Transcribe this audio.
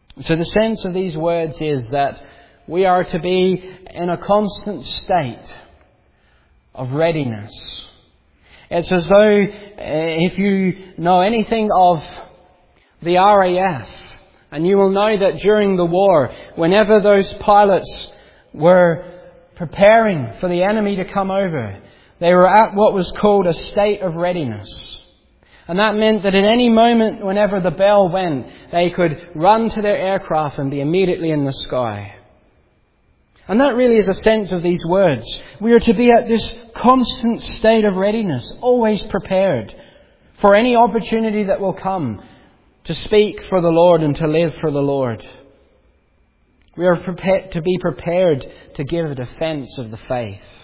So the sense of these words is that we are to be in a constant state of readiness. It's as though, if you know anything of the RAF, and you will know that during the war, whenever those pilots were preparing for the enemy to come over, they were at what was called a state of readiness. And that meant that at any moment, whenever the bell went, they could run to their aircraft and be immediately in the sky. And that really is a sense of these words. We are to be at this constant state of readiness, always prepared for any opportunity that will come to speak for the Lord and to live for the Lord. We are prepared to be prepared to give a defense of the faith.